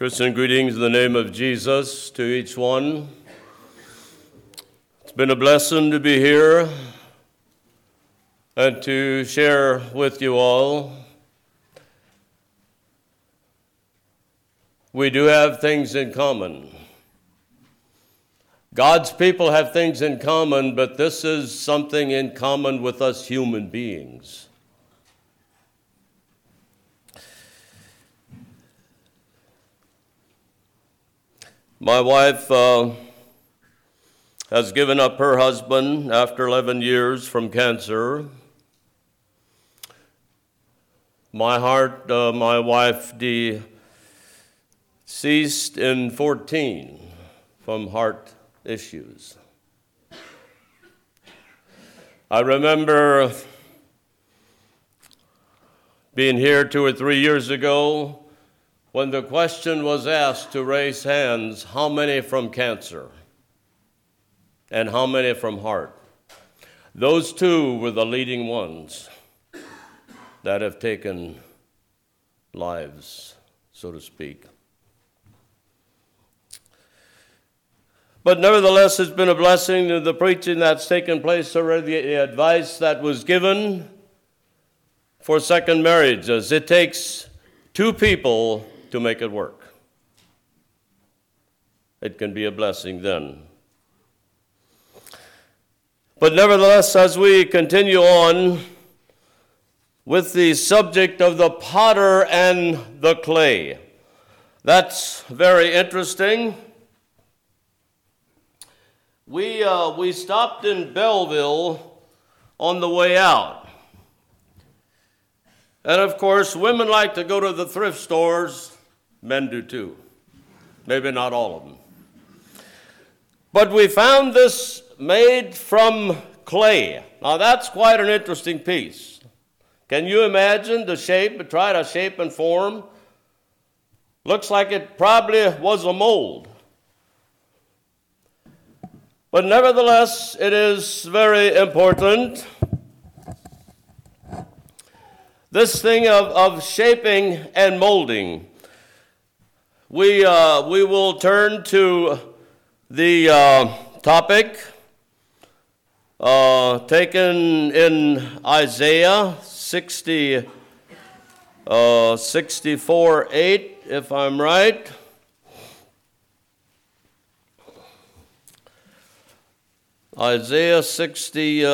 Christian greetings in the name of Jesus to each one. It's been a blessing to be here and to share with you all. We do have things in common. God's people have things in common, but this is something in common with us human beings. My wife has given up her husband after 11 years from cancer. My wife deceased in 14 from heart issues. I remember being here 2 or 3 years ago when the question was asked to raise hands, how many from cancer and how many from heart? Those two were the leading ones that have taken lives, so to speak. But nevertheless, it's been a blessing to the preaching that's taken place already, the advice that was given for second marriages. It takes two people to make it work. It can be a blessing then. But nevertheless, as we continue on with the subject of the potter and the clay, that's very interesting. We stopped in Belleville on the way out. And of course, women like to go to the thrift stores. Men do too. Maybe not all of them. But we found this made from clay. Now that's quite an interesting piece. Can you imagine the shape? Try to shape and form. Looks like it probably was a mold. But nevertheless, it is very important. This thing of shaping and molding. We will turn to the topic taken in Isaiah 64:8, if I'm right. Isaiah 60,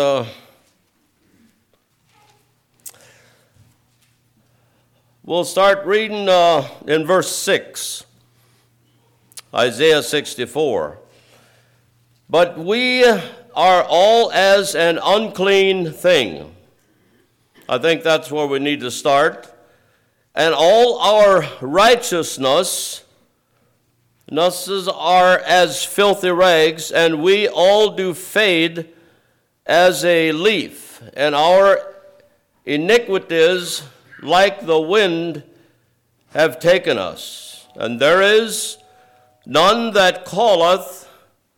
we'll start reading in verse 6, Isaiah 64. But we are all as an unclean thing. I think that's where we need to start. And all our righteousnesses are as filthy rags, and we all do fade as a leaf, and our iniquities like the wind have taken us. And there is none that calleth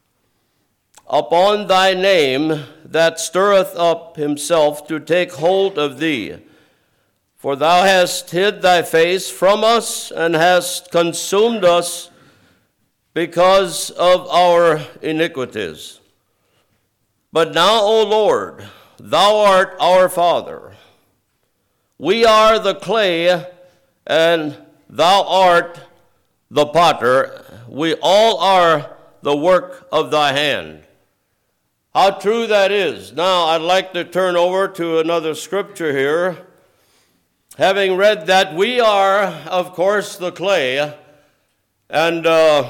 upon thy name, that stirreth up himself to take hold of thee. For thou hast hid thy face from us, and hast consumed us because of our iniquities. But now, O Lord, thou art our Father. We are the clay, and thou art the potter. We all are the work of thy hand. How true that is. Now, I'd like to turn over to another scripture here. Having read that, we are, of course, the clay, and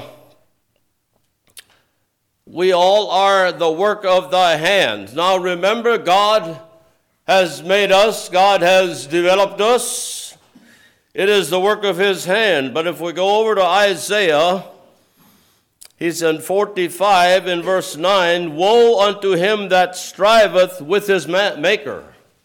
we all are the work of thy hands. Now remember, God has made us. God has developed us. It is the work of his hand. But if we go over to Isaiah, he's in 45 in verse 9, woe unto him that striveth with his maker.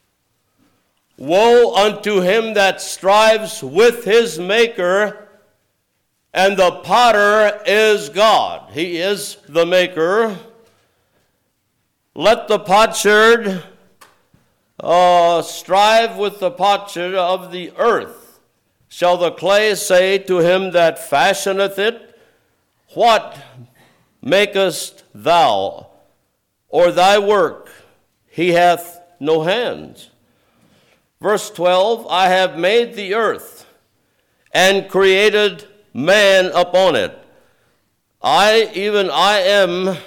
Woe unto him that strives with his maker. And the potter is God. He is the maker. Let the potsherd strive with the potsherd of the earth. shall the clay say to him that fashioneth it, What makest thou? Or thy work, he hath no hands. Verse 12, I have made the earth, and created man upon it. I am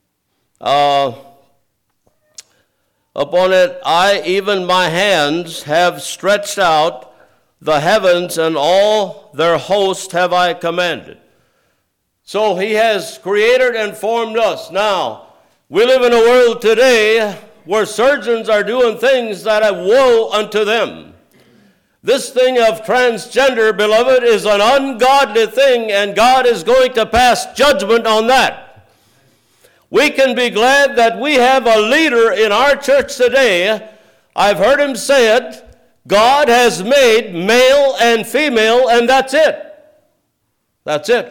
upon it, even my hands have stretched out the heavens, and all their host have I commanded. So he has created and formed us. Now, we live in a world today where surgeons are doing things that are woe unto them. This thing of transgender, beloved, is an ungodly thing, and God is going to pass judgment on that. We can be glad that we have a leader in our church today. I've heard him say it. God has made male and female, and that's it. That's it.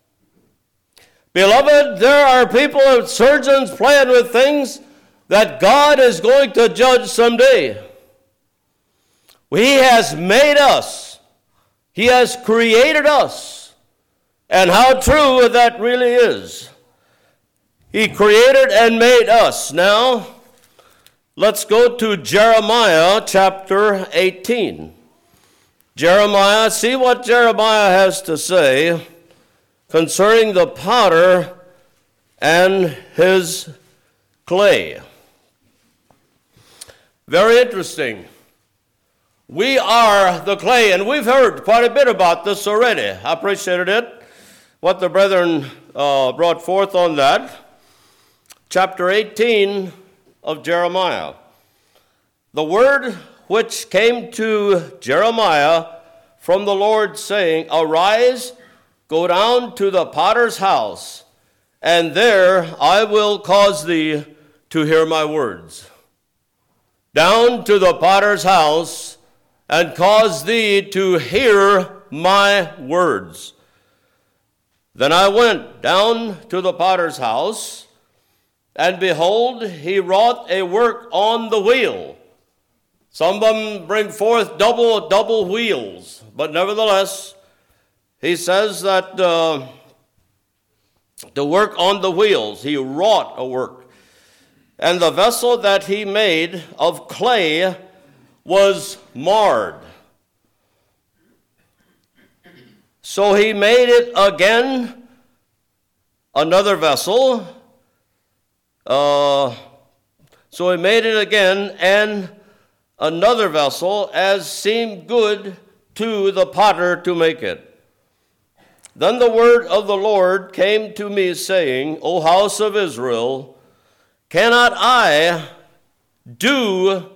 Beloved, there are people, surgeons, playing with things that God is going to judge someday. He has made us. He has created us. And how true that really is. He created and made us. Now, let's go to Jeremiah chapter 18. Jeremiah, see what Jeremiah has to say concerning the potter and his clay. Very interesting. We are the clay, and we've heard quite a bit about this already. I appreciated it, what the brethren brought forth on that. Chapter 18 of Jeremiah. The word which came to Jeremiah from the Lord, saying, Arise, go down to the potter's house, and there I will cause thee to hear my words. Down to the potter's house, and cause thee to hear my words. Then I went down to the potter's house, and behold, he wrought a work on the wheel. Some of them bring forth double wheels, but nevertheless, he says that the work on the wheels, he wrought a work. And the vessel that he made of clay was marred. So he made it again, another vessel. So he made it again, and another vessel, as seemed good to the potter to make it. Then the word of the Lord came to me, saying, O house of Israel, cannot I do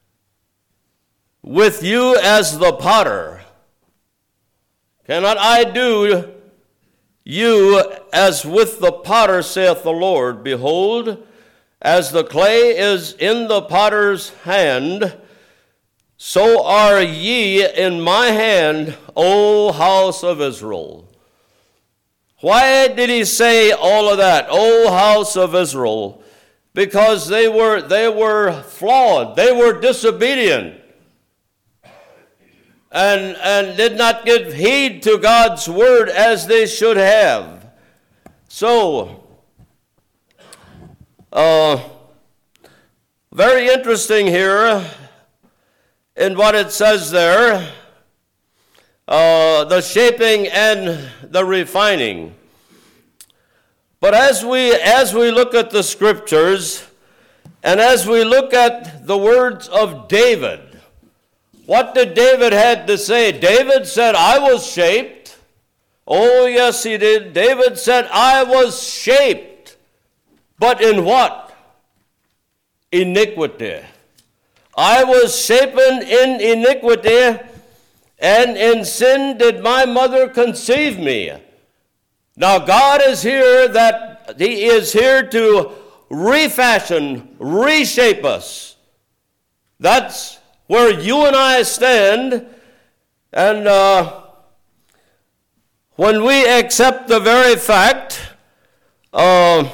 with you as the potter? Cannot I do you as with the potter, saith the Lord? Behold, as the clay is in the potter's hand, so are ye in my hand, O house of Israel. Why did he say all of that, O house of Israel? Because they were flawed, they were disobedient, and did not give heed to God's word as they should have. So, very interesting here in what it says there, the shaping and the refining. But as we look at the scriptures, and as we look at the words of David, what did David have to say? David said, I was shaped. Oh, yes, he did. David said, I was shaped. But in what? Iniquity. I was shapen in iniquity, and in sin did my mother conceive me. Now God is here, that he is here to refashion, reshape us. That's where you and I stand. And when we accept the very fact that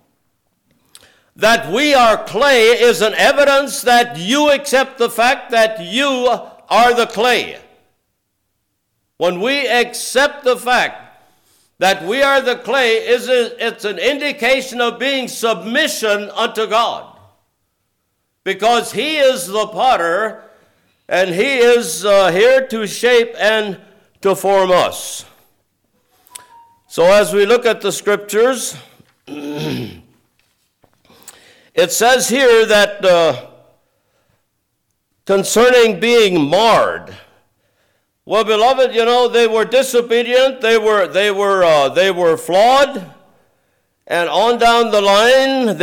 we are clay is an evidence that you accept the fact that you are the clay. when we accept the fact that we are the clay, it's an indication of being submission unto God. Because he is the potter, and he is here to shape and to form us. So as we look at the scriptures, it says here that concerning being marred. Well, beloved, they were disobedient, they were flawed, and on down the line,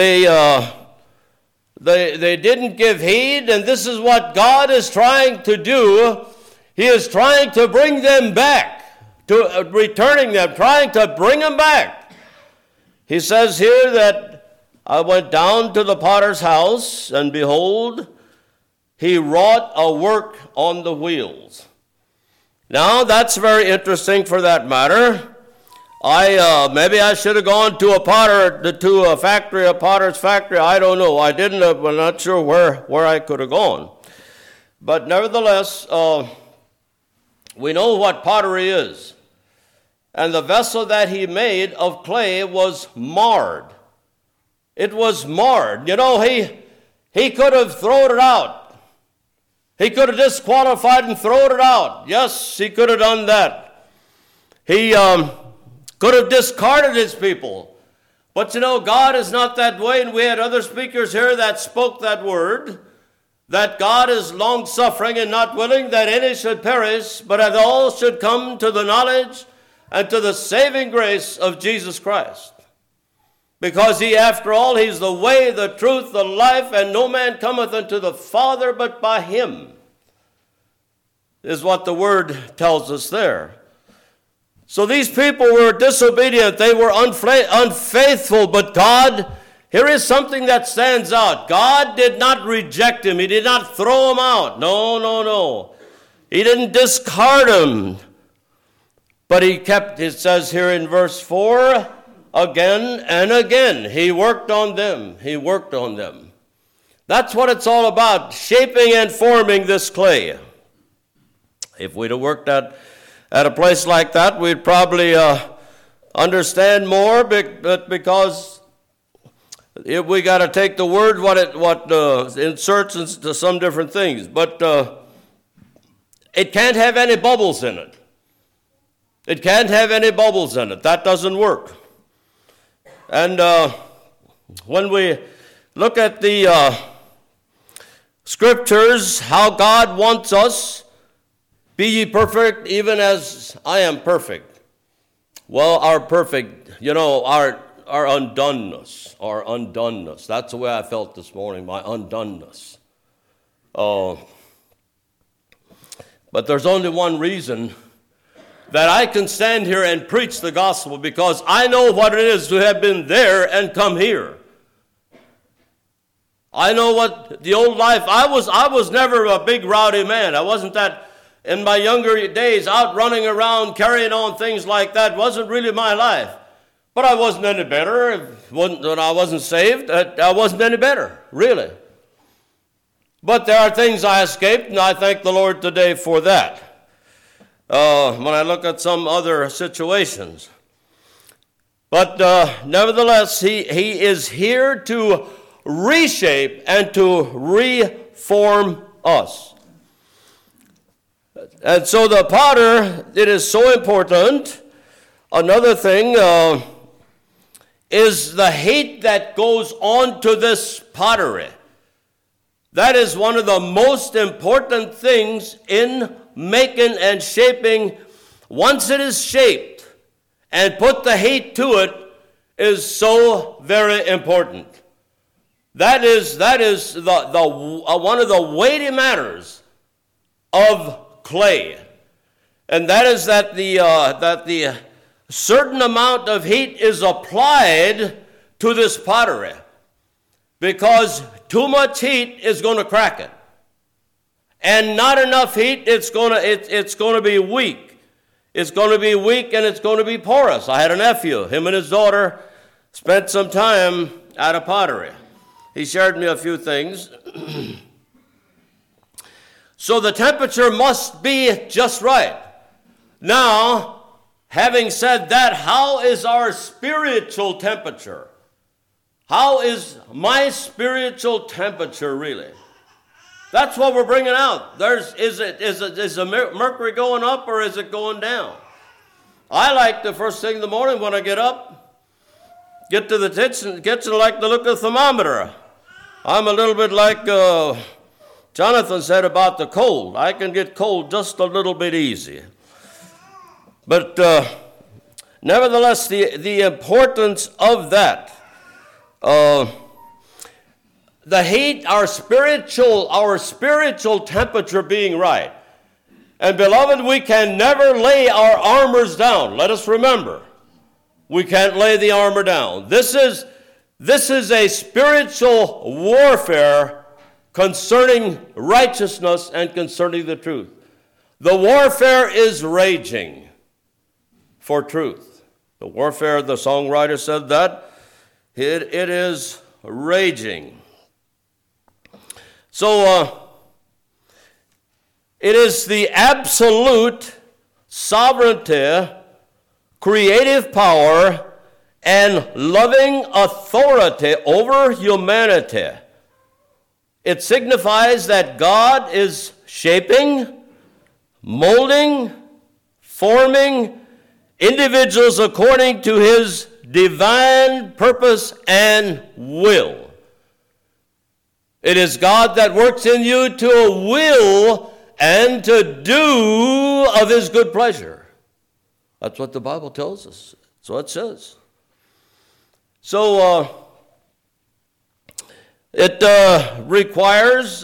they didn't give heed, and this is what God is trying to do. He is trying to bring them back, returning them, trying to bring them back. He says here that I went down to the potter's house, and behold, he wrought a work on the wheels. Now, that's very interesting for that matter. Maybe I should have gone to a potter's factory. I don't know. I didn't. I'm not sure where I could have gone. But nevertheless, we know what pottery is. And the vessel that he made of clay was marred. It was marred. He could have thrown it out. He could have disqualified and thrown it out. Yes, he could have done that. He could have discarded his people. But God is not that way, and we had other speakers here that spoke that word, that God is long-suffering and not willing that any should perish, but that all should come to the knowledge and to the saving grace of Jesus Christ. Because he, after all, he's the way, the truth, the life, and no man cometh unto the Father but by him, is what the word tells us there. So these people were disobedient, they were unfaithful, but God, here is something that stands out. God did not reject him. He did not throw him out. No. He didn't discard him. But he kept, it says here in verse 4, again and again, he worked on them. He worked on them. That's what it's all about, shaping and forming this clay. If we'd have worked at a place like that, we'd probably understand more, but because if we got to take the word, what inserts into some different things. But it can't have any bubbles in it. It can't have any bubbles in it. That doesn't work. And when we look at the scriptures, how God wants us, be ye perfect even as I am perfect. Well, our perfect, our undoneness. That's the way I felt this morning, my undoneness. But there's only one reason that I can stand here and preach the gospel, because I know what it is to have been there and come here. I know what the old life, I was never a big rowdy man. I wasn't that, in my younger days, out running around, carrying on things like that, wasn't really my life. But I wasn't any better. When I wasn't saved, I wasn't any better, really. But there are things I escaped, and I thank the Lord today for that. When I look at some other situations. But nevertheless, he is here to reshape and to reform us. And so the potter, it is so important. Another thing is the heat that goes on to this pottery. That is one of the most important things in making and shaping. Once it is shaped and put the heat to it, is so very important. That is the one of the weighty matters of clay, and that is that the certain amount of heat is applied to this pottery, because too much heat is going to crack it. And not enough heat, it's going to be weak. It's going to be weak, and it's going to be porous. I had a nephew. Him and his daughter spent some time at a pottery. He shared me a few things. So the temperature must be just right. Now, having said that, how is our spiritual temperature? How is my spiritual temperature really? That's what we're bringing out. Is the mercury going up or is it going down? I like the first thing in the morning when I get up, get to the kitchen, like to look at the thermometer. I'm a little bit like Jonathan said about the cold. I can get cold just a little bit easy. But nevertheless, the importance of that, the heat, our spiritual temperature being right. And beloved, we can never lay our armors down. Let us remember, we can't lay the armor down. This is a spiritual warfare concerning righteousness and concerning the truth. The warfare is raging for truth. The warfare, the songwriter said that, it is raging. So, it is the absolute sovereignty, creative power, and loving authority over humanity. It signifies that God is shaping, molding, forming individuals according to his divine purpose and will. It is God that works in you to will and to do of his good pleasure. That's what the Bible tells us. That's what it says. So it requires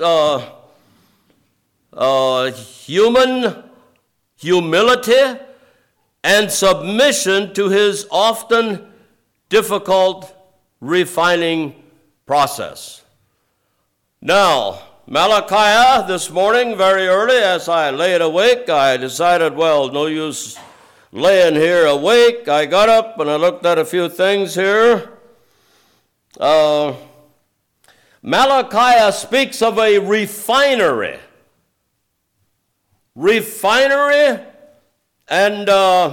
human humility and submission to his often difficult refining process. Now, Malachi, this morning, very early, as I laid awake, I decided, well, no use laying here awake. I got up and I looked at a few things here. Malachi speaks of a refinery. Refinery and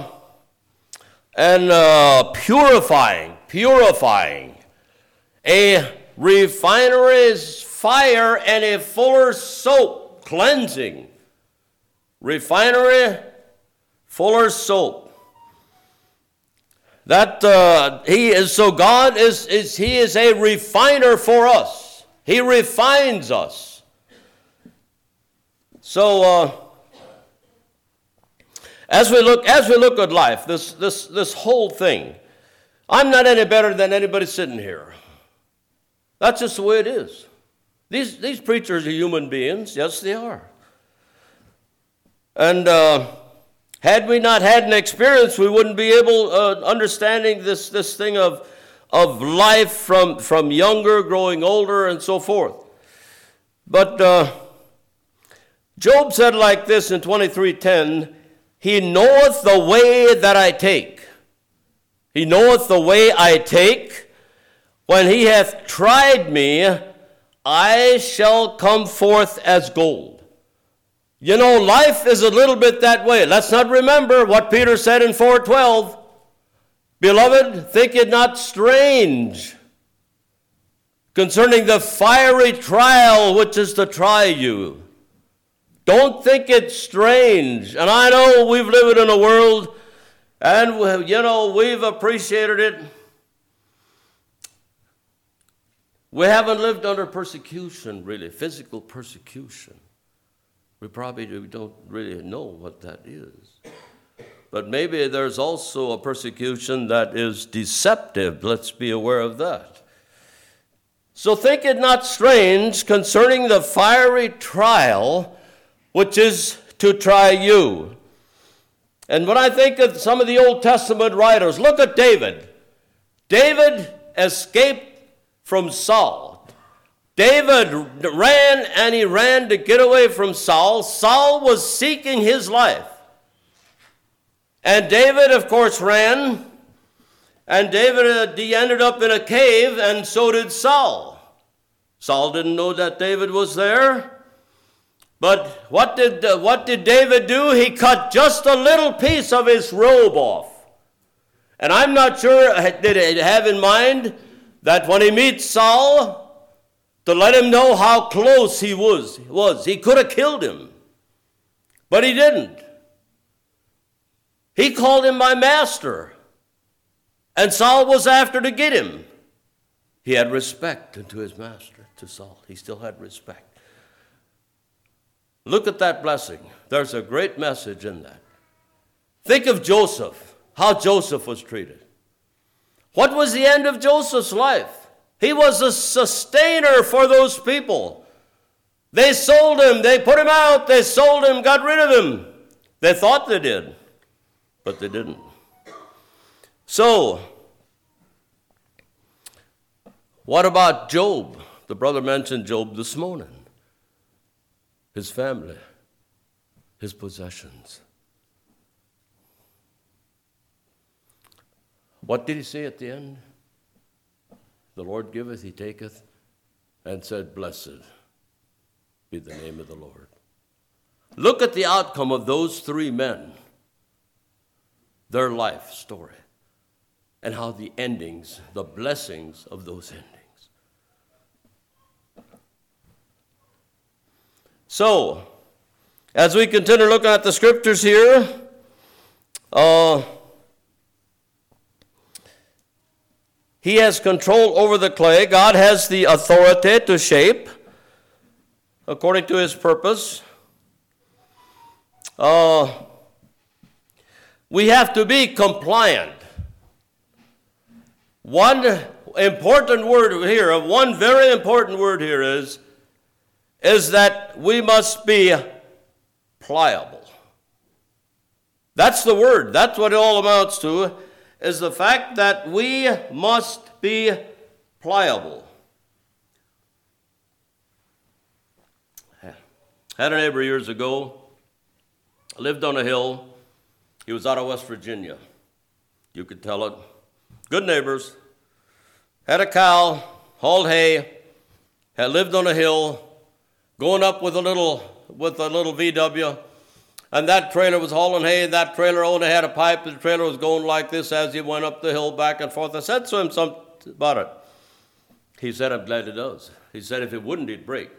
purifying. A refinery is fire and a fuller's soap, cleansing. Refinery, fuller's soap. That God is a refiner for us. He refines us. So as we look at life, this whole thing, I'm not any better than anybody sitting here. That's just the way it is. These preachers are human beings. Yes, they are. And had we not had an experience, we wouldn't be able understanding this thing of life from younger, growing older, and so forth. But Job said like this in 23:10, He knoweth the way that I take. He knoweth the way I take. When he hath tried me, I shall come forth as gold. You know, life is a little bit that way. Let's not remember what Peter said in 4:12. Beloved, think it not strange concerning the fiery trial which is to try you. Don't think it strange. And I know we've lived in a world, and we've appreciated it. We haven't lived under persecution, really, physical persecution. We probably don't really know what that is. But maybe there's also a persecution that is deceptive. Let's be aware of that. So think it not strange concerning the fiery trial which is to try you. And when I think of some of the Old Testament writers, look at David. David escaped from Saul. David ran to get away from Saul. Saul was seeking his life. And David, of course, ran. And David, he ended up in a cave, and so did Saul. Saul didn't know that David was there. But what did David do? He cut just a little piece of his robe off. And I'm not sure, did he have in mind that when he meets Saul, to let him know how close he was. He could have killed him, but he didn't. He called him my master, and Saul was after to get him. He had respect unto his master, to Saul. He still had respect. Look at that blessing. There's a great message in that. Think of Joseph, how Joseph was treated. What was the end of Joseph's life? He was a sustainer for those people. They sold him, they put him out, they sold him, got rid of him. They thought they did, but they didn't. So, what about Job? The brother mentioned Job this morning. His family, his possessions. What did he say at the end? The Lord giveth, he taketh, and said, blessed be the name of the Lord. Look at the outcome of those three men, their life story, and how the endings, the blessings of those endings. So, as we continue looking at the scriptures here, he has control over the clay. God has the authority to shape according to his purpose. We have to be compliant. One very important word here is that we must be pliable. That's the word. That's what it all amounts to, is the fact that we must be pliable. Had a neighbor years ago, lived on a hill. He was out of West Virginia. You could tell it. Good neighbors. Had a cow, hauled hay, had lived on a hill, going up with a little VW, and that trailer was hauling hay. That trailer only had a pipe. The trailer was going like this as he went up the hill back and forth. I said to him something about it. He said, I'm glad it does. He said, if it wouldn't, it'd break.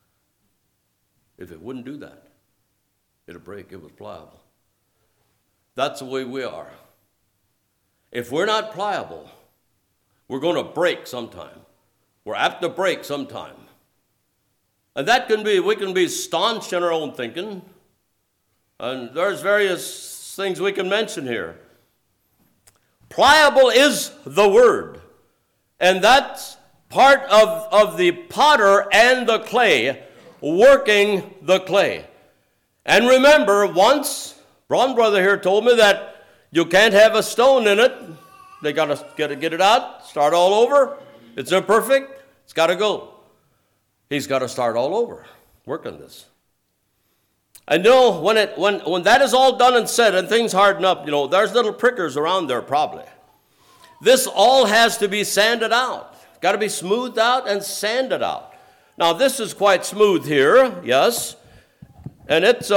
If it wouldn't do that, it'd break. It was pliable. That's the way we are. If we're not pliable, we're going to break sometime. We're apt to break sometime. And that can be, we can be staunch in our own thinking. And there's various things we can mention here. Pliable is the word. And that's part of the potter and the clay, working the clay. And remember, once, Ron brother here told me that you can't have a stone in it. They got to get it out, start all over. It's imperfect. It's got to go. He's got to start all over, working this. And when that is all done and said and things harden up, there's little prickers around there probably. This all has to be sanded out. Got to be smoothed out and sanded out. Now this is quite smooth here, yes, and it's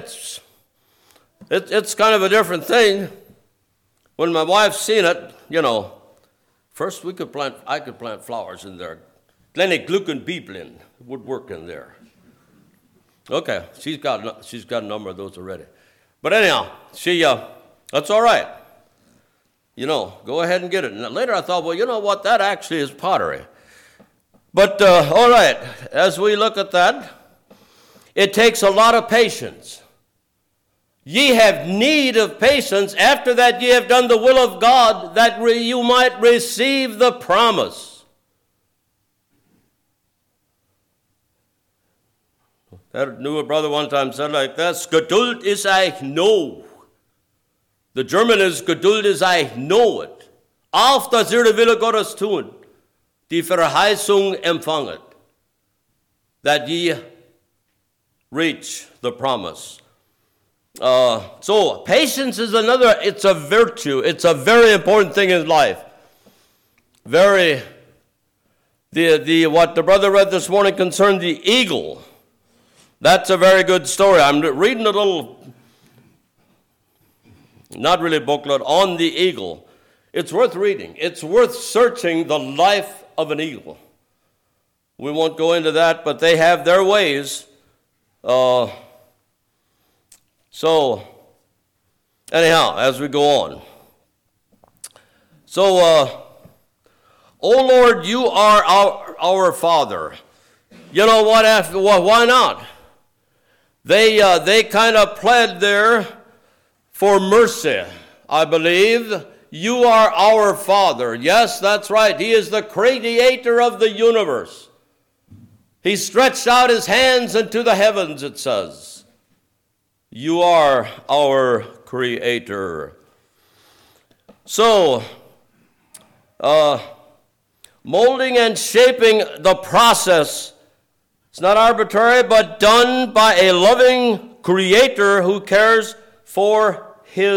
kind of a different thing. When my wife's seen it, first I could plant flowers in there. Glennie Gluckenbieblen would work in there. Okay, she's got a number of those already. But anyhow, that's all right. Go ahead and get it. And later I thought, well, you know what? That actually is pottery. But all right, as we look at that, it takes a lot of patience. Ye have need of patience after that ye have done the will of God, that you might receive the promise. I knew a brother one time said like this, Geduld ist ich know. The German is Geduld ist ich know it. Auf dass ihr den Wille Gottes tun, die Verheißung empfanget, that ye reach the promise. So patience is it's a virtue. It's a very important thing in life. What the brother read this morning concerned the eagle. That's a very good story. I'm reading a little, not really booklet, on the eagle. It's worth reading. It's worth searching the life of an eagle. We won't go into that, but they have their ways. So, anyhow, as we go on. So, O Lord, you are our Father. You know what? Why not? They kind of pled there for mercy, I believe. You are our Father. Yes, that's right. He is the creator of the universe. He stretched out his hands into the heavens, it says. You are our creator. So, molding and shaping the process, it's not arbitrary, but done by a loving creator who cares for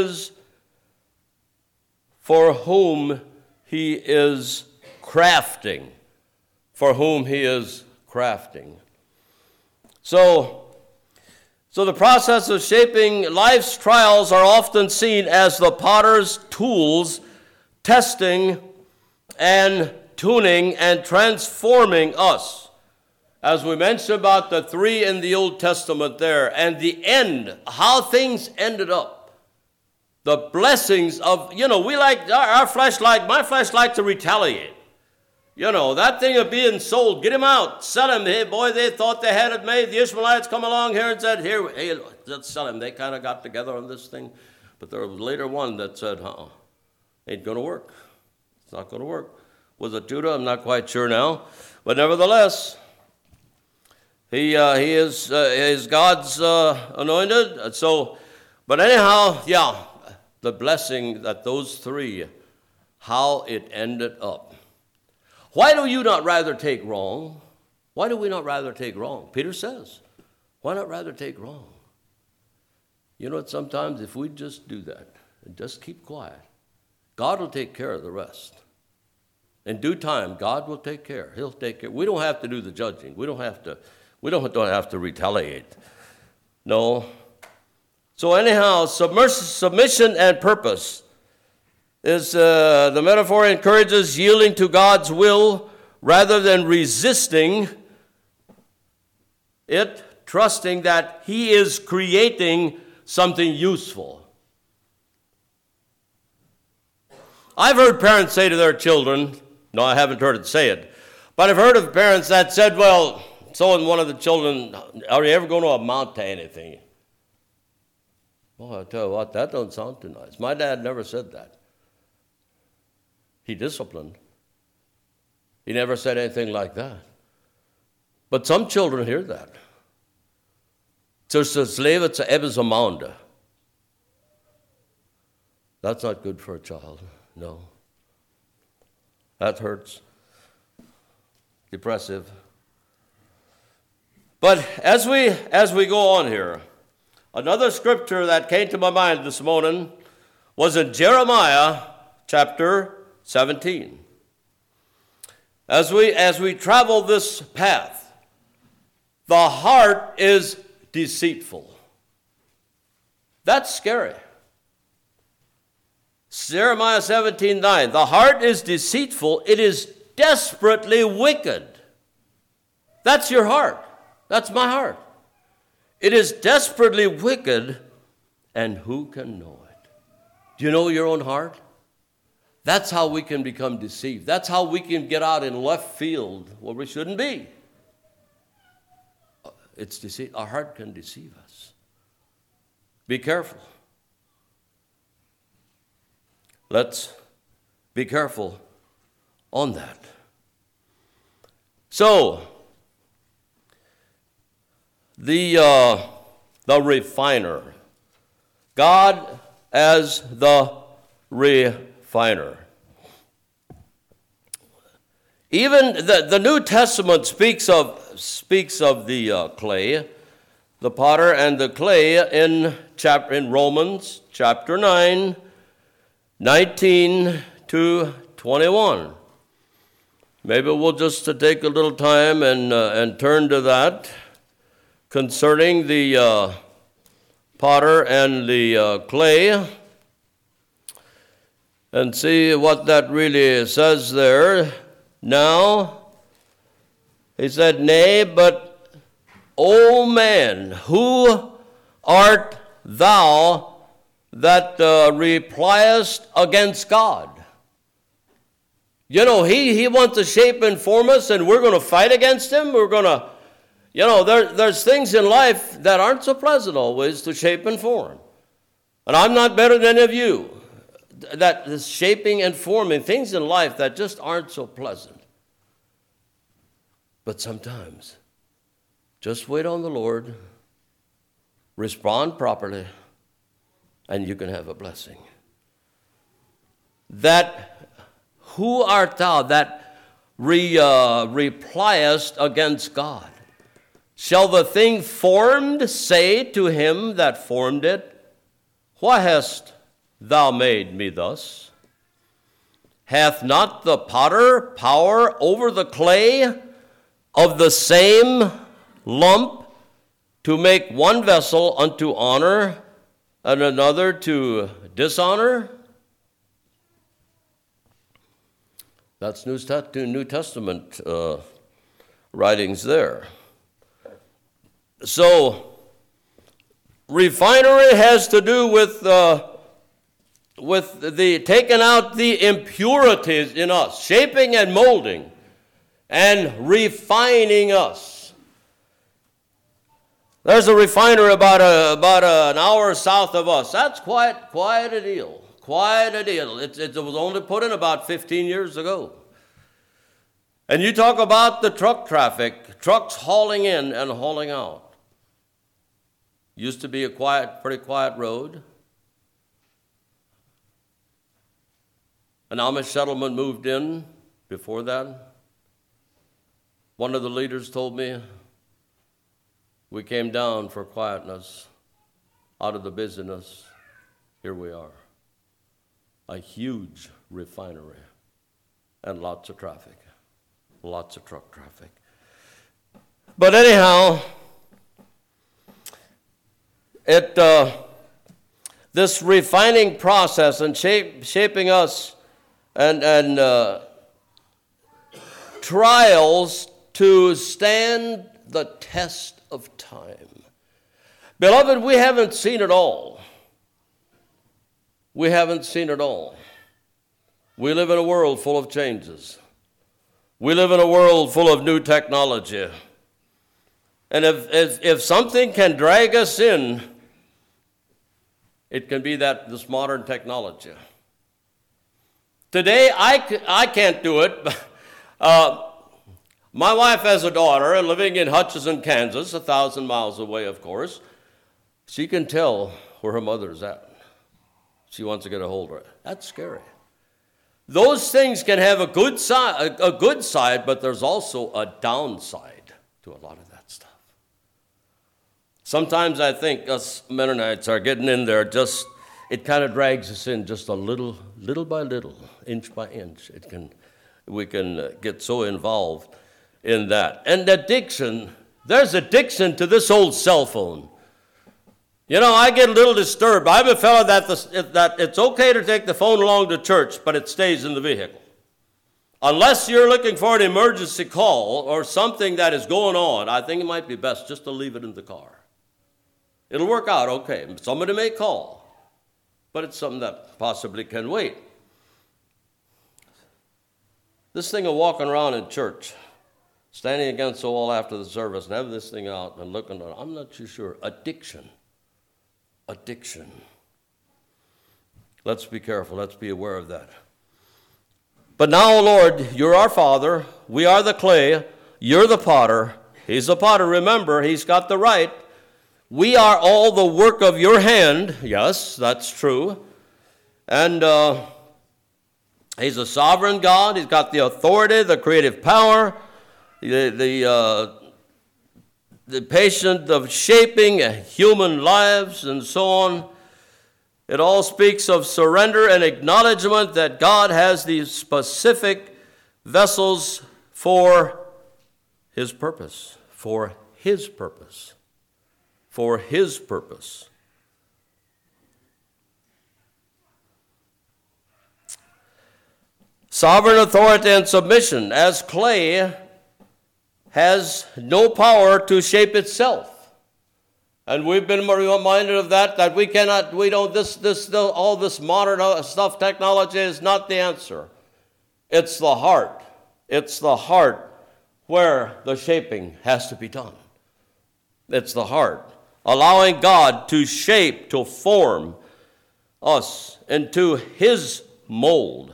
whom he is crafting. For whom he is crafting. So the process of shaping life's trials are often seen as the potter's tools, testing and tuning and transforming us. As we mentioned about the three in the Old Testament there, and the end, how things ended up. The blessings of, we like, our flesh my flesh likes to retaliate. That thing of being sold, get him out, sell him. Hey, boy, they thought they had it made. The Ishmaelites come along here and said, hey, let's sell him. They kind of got together on this thing. But there was later one that said, ain't going to work. It's not going to work. Was it Judah? I'm not quite sure now. But nevertheless, he is God's anointed. But anyhow, the blessing that those three, how it ended up. Why do you not rather take wrong? Why do we not rather take wrong? Peter says, why not rather take wrong? Sometimes if we just do that and just keep quiet, God will take care of the rest. In due time, God will take care. He'll take care. We don't have to do the judging. We don't have to retaliate. No. So anyhow, submission and purpose is the metaphor encourages yielding to God's will rather than resisting it, trusting that he is creating something useful. I've heard parents say to their children, no, I haven't heard it say it, but I've heard of parents that said, well, so and one of the children, are you ever going to amount to anything? Well, I'll tell you what, that don't sound too nice. My dad never said that. He disciplined. He never said anything like that. But some children hear that. Zuerst lebe zu etwas amount. That's not good for a child. No. That hurts. Depressive. But as we go on here, another scripture that came to my mind this morning was in Jeremiah chapter 17. As we travel this path, the heart is deceitful. That's scary. Jeremiah 17:9. The heart is deceitful, it is desperately wicked. That's your heart. That's my heart. It is desperately wicked, and who can know it? Do you know your own heart? That's how we can become deceived. That's how we can get out in left field where we shouldn't be. It's deceit. Our heart can deceive us. Be careful. Let's be careful on that. So, the refiner. God as the refiner. Even the New Testament speaks of the clay, the potter and the clay in Romans chapter 9, 19 to 21. Maybe we'll just take a little time and turn to that. concerning the potter and the clay, and see what that really says there. Now, he said, "Nay, but, O man, who art thou that repliest against God?" You know, he wants to shape and form us, and we're going to fight against him. We're going to, there's things in life that aren't so pleasant always to shape and form. And I'm not better than any of you. That is shaping and forming things in life that just aren't so pleasant. But sometimes, just wait on the Lord, respond properly, and you can have a blessing. That who art thou that repliest against God? Shall the thing formed say to him that formed it, Why hast thou made me thus? Hath not the potter power over the clay of the same lump to make one vessel unto honor and another to dishonor? That's New Testament writings there. So, refinery has to do with the taking out the impurities in us, shaping and molding, and refining us. There's a refinery about an hour south of us. That's quite a deal. Quite a deal. It was only put in about 15 years ago. And you talk about the truck traffic, trucks hauling in and hauling out. Used to be a pretty quiet road. An Amish settlement moved in before that. One of the leaders told me, we came down for quietness, out of the busyness. Here we are. A huge refinery and lots of traffic, lots of truck traffic. But anyhow, this refining process and shaping us and trials to stand the test of time. Beloved, we haven't seen it all. We haven't seen it all. We live in a world full of changes. We live in a world full of new technology. And if something can drag us in, it can be this modern technology. Today, I can't do it. My wife has a daughter living in Hutchinson, Kansas, 1,000 miles away, of course. She can tell where her mother's at. She wants to get a hold of her. That's scary. Those things can have a good side, but there's also a downside to a lot of that stuff. Sometimes I think us Mennonites are getting in there it kind of drags us in just a little by little, inch by inch. We can get so involved in that. And addiction, there's addiction to this old cell phone. I get a little disturbed. I'm a fellow that it's okay to take the phone along to church, but it stays in the vehicle. Unless you're looking for an emergency call or something that is going on, I think it might be best just to leave it in the car. It'll work out okay. Somebody may call, but it's something that possibly can wait. This thing of walking around in church, standing against the wall after the service and having this thing out and looking at it, I'm not too sure. Addiction. Let's be careful. Let's be aware of that. But now, Lord, you're our Father. We are the clay. You're the potter. He's the potter. Remember, he's got the right. We are all the work of your hand. Yes, that's true. And he's a sovereign God. He's got the authority, the creative power, the patient of shaping human lives and so on. It all speaks of surrender and acknowledgement that God has these specific vessels for his purpose. for his purpose. Sovereign authority and submission, as clay has no power to shape itself. And we've been reminded of that all this modern stuff, technology is not the answer. It's the heart. It's the heart where the shaping has to be done. It's the heart. Allowing God to shape, to form us into his mold.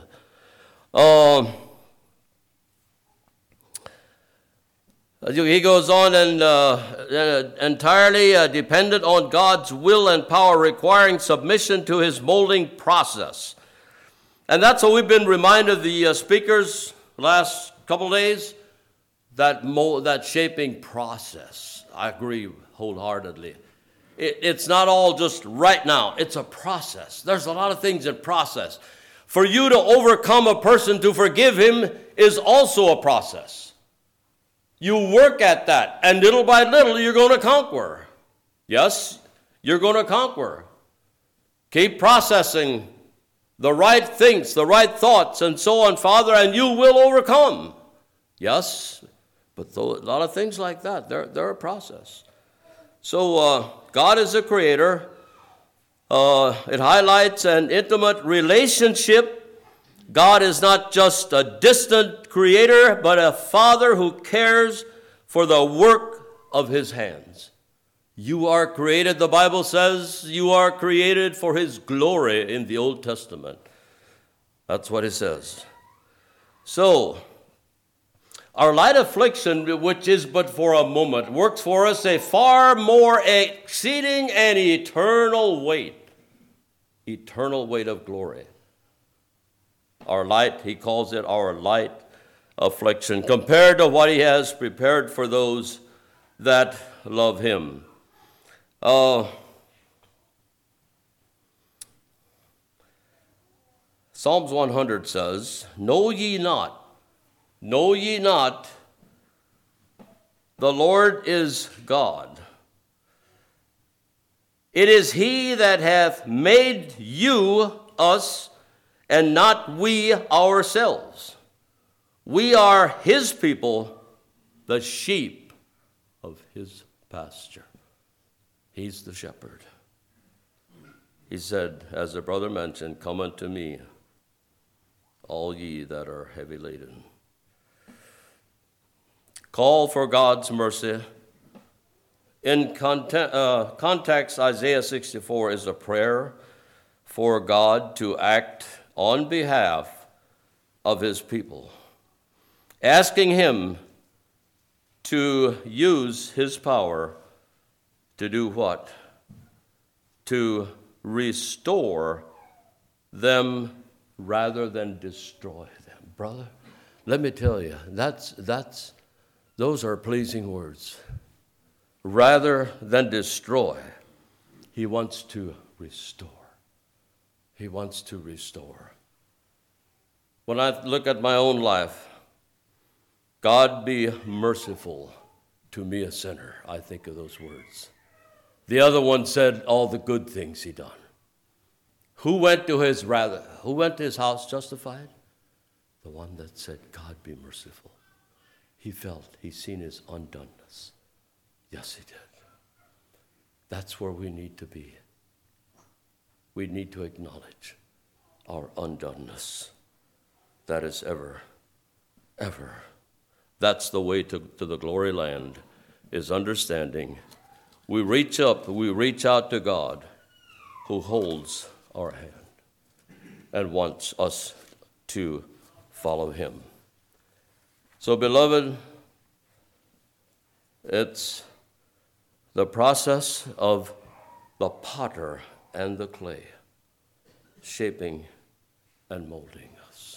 He goes on and entirely dependent on God's will and power, requiring submission to his molding process. And that's what we've been reminded of the speakers last couple of days, that shaping process. I agree wholeheartedly. It's not all just right now. It's a process. There's a lot of things in process. For you to overcome a person, to forgive him, is also a process. You work at that, and little by little, you're going to conquer. Yes, you're going to conquer. Keep processing the right things, the right thoughts, and so on, Father, and you will overcome. Yes, but a lot of things like that, they're a process. So God is a creator. It highlights an intimate relationship. God is not just a distant creator, but a father who cares for the work of his hands. You are created, the Bible says, you are created for his glory in the Old Testament. That's what it says. So, our light affliction, which is but for a moment, works for us a far more exceeding and eternal weight of glory. Our light, he calls it our light affliction, compared to what he has prepared for those that love him. Psalms 100 says, Know ye not, the Lord is God. It is he that hath made you, us, and not we ourselves. We are his people, the sheep of his pasture. He's the shepherd. He said, as the brother mentioned, Come unto me, all ye that are heavy laden. Call for God's mercy. In context, Isaiah 64 is a prayer for God to act on behalf of his people, asking him to use his power to do what? To restore them rather than destroy them. Brother, let me tell you, those are pleasing words. Rather than destroy, he wants to restore. He wants to restore. When I look at my own life, God be merciful to me, a sinner, I think of those words. The other one said all the good things he done. Who went to his house justified? The one that said, God be merciful. He seen his undoneness. Yes, he did. That's where we need to be. We need to acknowledge our undoneness. That is ever. That's the way to the glory land, is understanding. We reach out to God who holds our hand and wants us to follow him. So, beloved, it's the process of the potter and the clay shaping and molding us.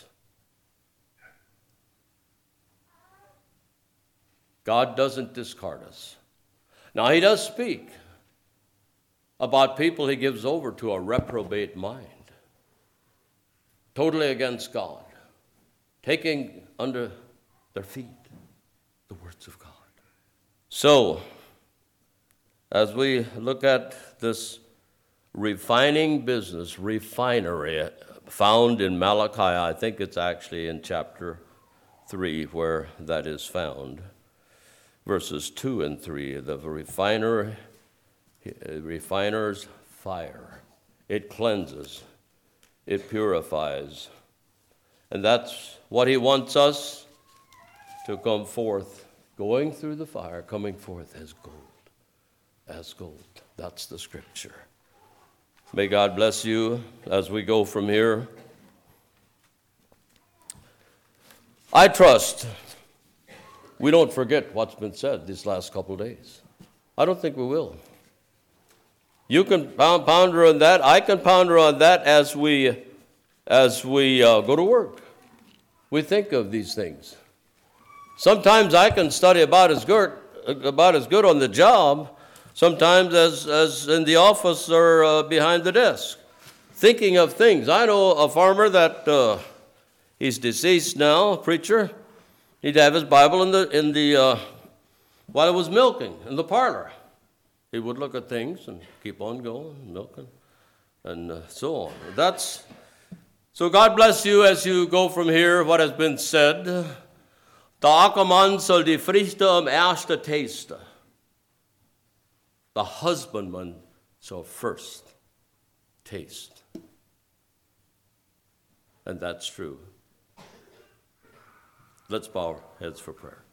God doesn't discard us. Now, he does speak about people he gives over to a reprobate mind, totally against God, taking under their feet the words of God. So, as we look at this refining business, refinery, found in Malachi. I think it's actually in chapter 3 where that is found. Verses 2 and 3, the refiner's fire. It cleanses, it purifies. And that's what he wants us to come forth, going through the fire, coming forth as gold. As gold. That's the scripture. May God bless you as we go from here. I trust we don't forget what's been said these last couple of days. I don't think we will. You can ponder on that. I can ponder on that as we go to work. We think of these things. Sometimes I can study about as good on the job, sometimes as in the office or behind the desk, thinking of things. I know a farmer that he's deceased now, a preacher. He'd have his Bible while he was milking in the parlor. He would look at things and keep on going, milking, and so on. So God bless you as you go from here. What has been said. De akkerman zal die vruchten eerste taste. The husbandman shall first taste. And that's true. Let's bow our heads for prayer.